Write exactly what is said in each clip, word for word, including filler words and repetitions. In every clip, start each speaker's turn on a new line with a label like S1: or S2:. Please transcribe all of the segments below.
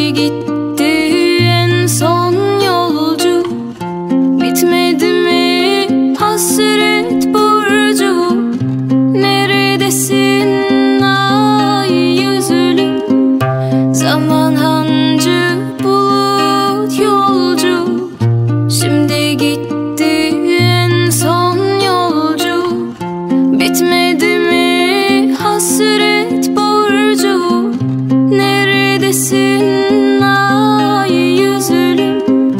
S1: Şimdi gitti en son yolcu, bitmedi mi hasret borcu? Neredesin ay yüzlüm? Zaman hancı bulut yolcu. Şimdi gitti en son yolcu, bitmedi mi hasret borcu? Neredesin ay yüzlüm?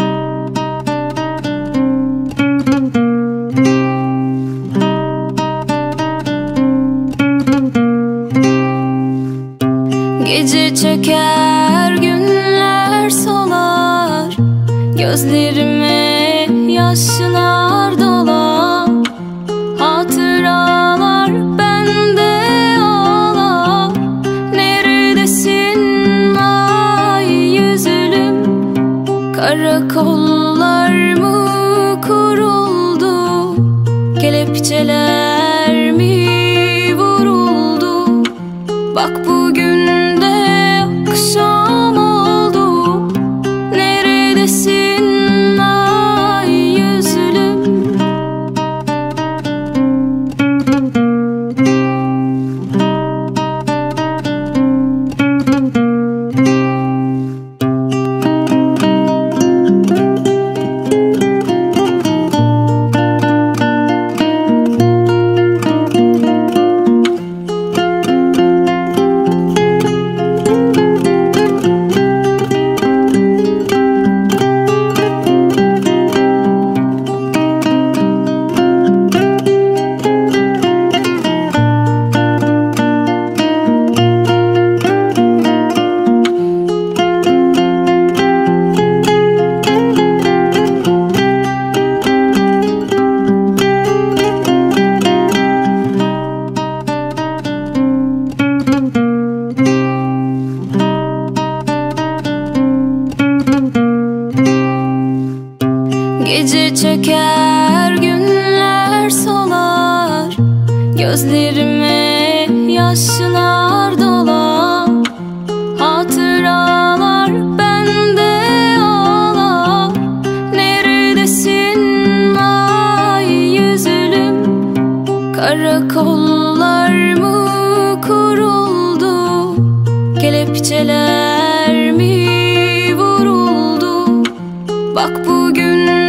S1: Gece çöker, günler solar, gözlerime yaşlar dolar. Hatıralar bende ağlar. Neredesin ay yüzlüm? Karakollar mı kuruldu? Kelepçeler mi vuruldu? Bak bugün de akşam oldu. Neredesin ay yüzlüm? Gece çöker, günler solar, gözlerime yaşlar dolar. Hatıralar bende ağlar. Neredesin ay yüzlüm? Karakollar mı kuruldu? Kelepçeler mi vuruldu? Bak bugün